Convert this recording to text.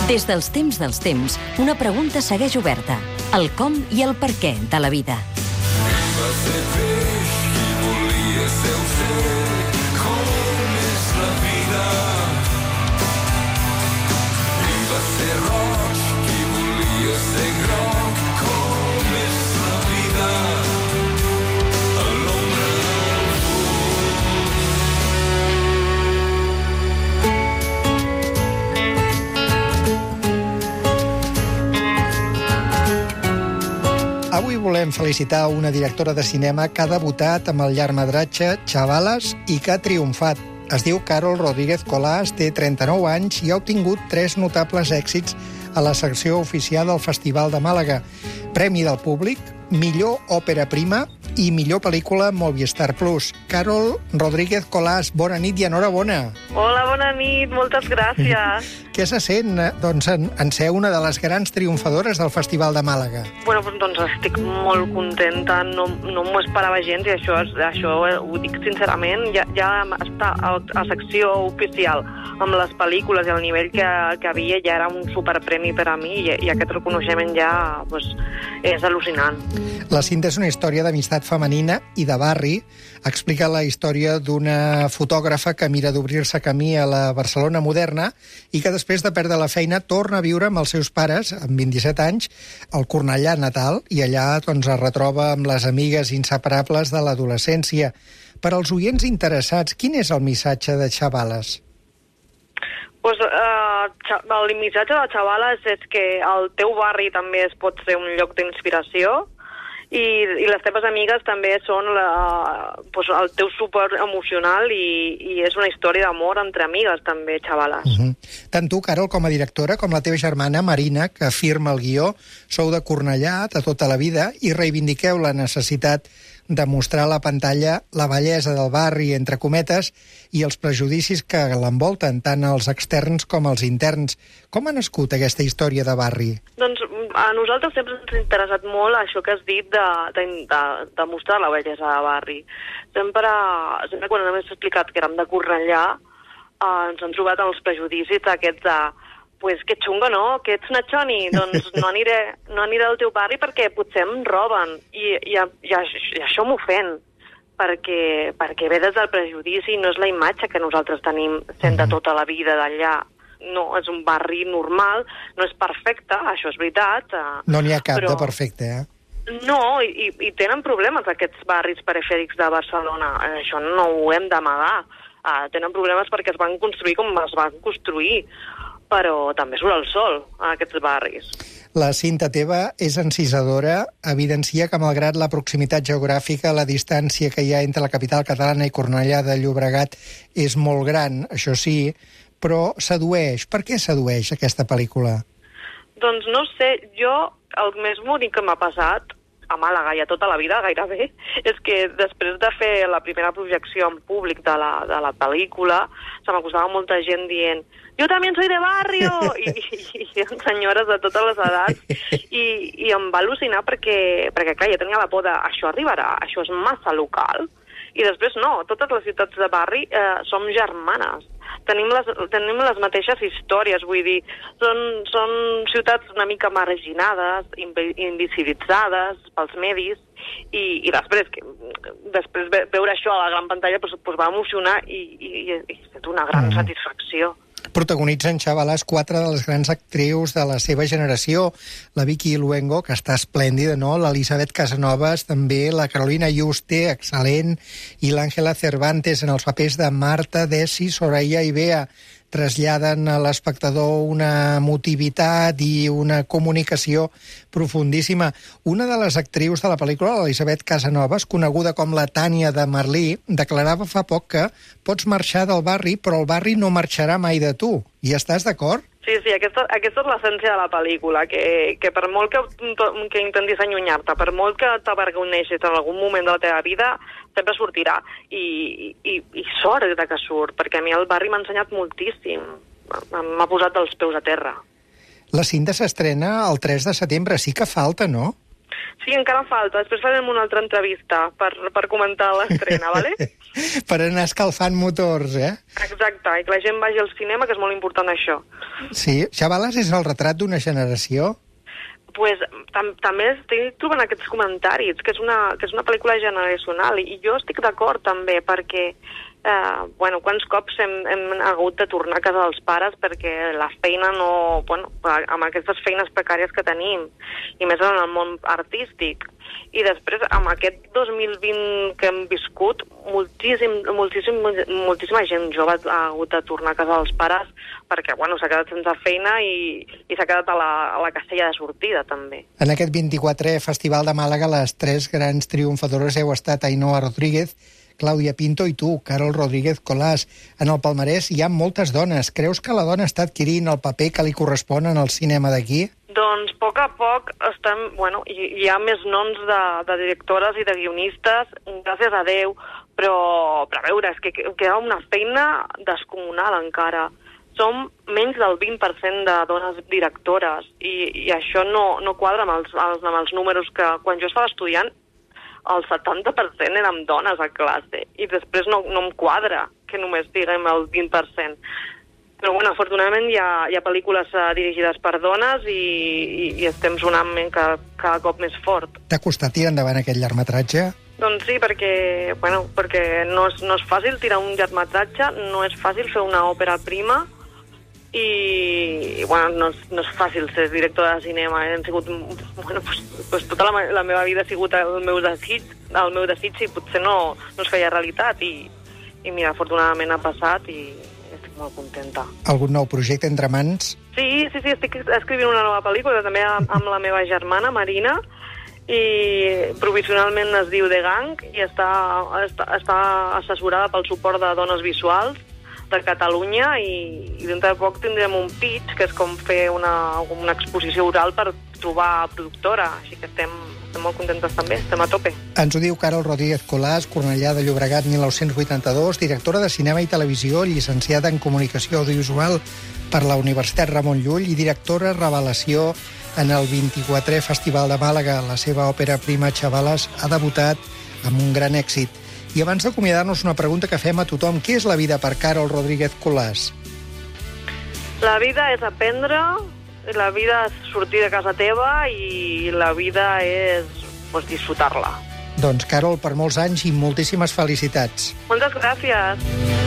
Des dels temps, una pregunta segueix oberta. El com i el per què de la vida. Va ser peix qui volia ser ocell, com és la vida. I va ser roig qui volia ser groc, com és la vida. A l'ombra del Avui volem felicitar una directora de cinema que ha debutat amb el llargmetratge Chavalas i que ha triomfat. Es diu Carol Rodríguez Colás, té 39 anys i ha obtingut 3 notables èxits a la secció oficial del Festival de Màlaga. Premi del públic, millor òpera prima i millor pel·lícula Movistar Plus. Carol Rodríguez Colás, bona nit i enhorabona. Hola, bona nit, moltes gràcies. Què se sent, doncs, en ser una de les grans triomfadores del Festival de Màlaga? Bueno, doncs estic molt contenta, no m'ho esperava gens i això ho dic sincerament, ja està a secció oficial amb les pel·lícules i el nivell que havia ja era un superpremi per a mi i aquest reconeixement ja és al·lucinant. La cinta és una història d'amistat femenina i de barri. Explica la història d'una fotògrafa que mira d'obrir-se camí a la Barcelona moderna i que després de perdre la feina torna a viure amb els seus pares, amb 27 anys, al Cornellà natal, i allà es retroba amb les amigues inseparables de l'adolescència. Per als oients interessats, quin és el missatge de Chavalas? El missatge de Chavalas és que el teu barri també es pot ser un lloc d'inspiració i les teves amigues també són el teu suport emocional i és una història d'amor entre amigues també, Chavalas. Tant tu, Carol, com a directora, com la teva germana Marina, que firma el guió, sou de Cornellà de tota la vida i reivindiqueu la necessitat de mostrar a la pantalla la bellesa del barri, entre cometes, i els prejudicis que l'envolten, tant els externs com els interns. Com ha nascut aquesta història de barri? Doncs a nosaltres sempre ens ha interessat molt això que has dit de mostrar la bellesa de barri. Sempre quan hem explicat que érem de Cornellà, ens han trobat els prejudicis aquests de que xunga, no? Que ets una xoni, doncs no aniré al teu barri perquè potser em roben. I això m'ofèn, perquè ve des del prejudici i no és la imatge que nosaltres tenim sent de tota la vida d'allà. No, és un barri normal, no és perfecte, això és veritat. No n'hi ha cap de perfecte, No, i tenen problemes aquests barris perifèrics de Barcelona. Això no ho hem d'amagar. Tenen problemes perquè es van construir com es van construir, però també surt el sol a aquests barris. La cinta teva és encisadora, evidencia que malgrat la proximitat geogràfica, la distància que hi ha entre la capital catalana i Cornellà de Llobregat és molt gran, això sí, però sedueix. Per què sedueix aquesta pel·lícula? Doncs no sé, el més bonic que m'ha passat a Màlaga i a tota la vida, gairebé, és que després de fer la primera projecció en públic de la pel·lícula, se m'acostava molta gent dient «Jo també soy de barrio!» i senyores de totes les edats. I em va al·lucinar perquè clar, jo tenia la por de «Això arribarà? Això és massa local?» I després no, totes les ciutats de barri som germanes. Tenim les mateixes històries, vull dir, són ciutats una mica marginades, invisibilitzades pels medis, i després veure això a la gran pantalla va emocionar i ha estat una gran satisfacció. Protagonitzen Chavalas 4 de les grans actrius de la seva generació, la Vicky Luengo, que està esplèndida, no? L'Elisabet Casanovas, també la Carolina Yuste, excel·lent, i l'Àngela Cervantes en els papers de Marta, Desi, Soraya i Bea. Traslladen a l'espectador una emotivitat i una comunicació profundíssima. Una de les actrius de la pel·lícula, l'Elisabet Casanovas, coneguda com la Tània de Merlí, declarava fa poc que pots marxar del barri, però el barri no marxarà mai de tu. Hi estàs d'acord? Sí, aquesta és l'essència de la pel·lícula, que per molt que intentis allunyar-te, per molt que t'avergoneixis en algun moment de la teva vida, sempre sortirà. I sort que surt, perquè a mi el barri m'ha ensenyat moltíssim. M'ha posat els peus a terra. La cinta s'estrena el 3 de setembre, sí que falta, no? Sí, encara falta. Després farem una altra entrevista per comentar l'estrena, vale? Per anar escalfant motors, eh? Exacte, i que la gent vagi al cinema, que és molt important això. Sí. Xavales és el retrat d'una generació? Pues, també estic trobant aquests comentaris, que és una pel·lícula generacional, i jo estic d'acord també, perquè quants cops hem hagut de tornar a casa dels pares perquè la feina no... amb aquestes feines precàries que tenim, i més en el món artístic. I després, amb aquest 2020 que hem viscut, moltíssima gent jove ha hagut de tornar a casa dels pares perquè s'ha quedat sense feina i s'ha quedat a la castella de sortida, també. En aquest 24è Festival de Màlaga, les 3 grans triomfadores heu estat Ainhoa Rodríguez, Clàudia Pinto i tu, Carol Rodríguez Colàs. En el palmarès hi ha moltes dones. Creus que la dona està adquirint el paper que li correspon en el cinema d'aquí? Doncs, a poc hi ha més noms de directores i de guionistes, gràcies a Déu, però a veure, és que queda una feina descomunal encara. Som menys del 20% de dones directores, i això no quadra amb els números que quan jo estava estudiant el 70% érem dones a classe, i després no em quadra que només diguem el 20%. Però afortunadament hi ha pel·lícules dirigides per dones i estem sonant cada cop més fort. T'ha costat tirar endavant aquest llargmetratge? Doncs sí, perquè no és fàcil tirar un llargmetratge, no és fàcil fer una òpera prima, i no és fàcil ser directora de cinema. Hem sigut, tota la meva vida ha sigut el meu desig i potser no es feia realitat, i mira, afortunadament ha passat i estic molt contenta. Algun nou projecte entre mans? Sí, estic escrivint una nova pel·lícula també amb la meva germana Marina, i provisionalment es diu The Gang, i està assessorada pel suport de Dones Visuals de Catalunya, i dintre de poc tindrem un pitch, que és com fer una exposició oral per trobar productora, així que estem molt contentes també, estem a tope. Ens ho diu Carol Rodríguez Colàs, Cornellà de Llobregat 1982, directora de cinema i televisió, llicenciada en comunicació audiovisual per la Universitat Ramon Llull i directora revelació en el 24è Festival de Màlaga. La seva òpera prima, Xavales, ha debutat amb un gran èxit. I abans d'acomiadar-nos, una pregunta que fem a tothom. Què és la vida per Carol Rodríguez Colàs? La vida és aprendre, la vida és sortir de casa teva, i la vida és disfrutar-la. Doncs, Carol, per molts anys i moltíssimes felicitats. Moltes gràcies.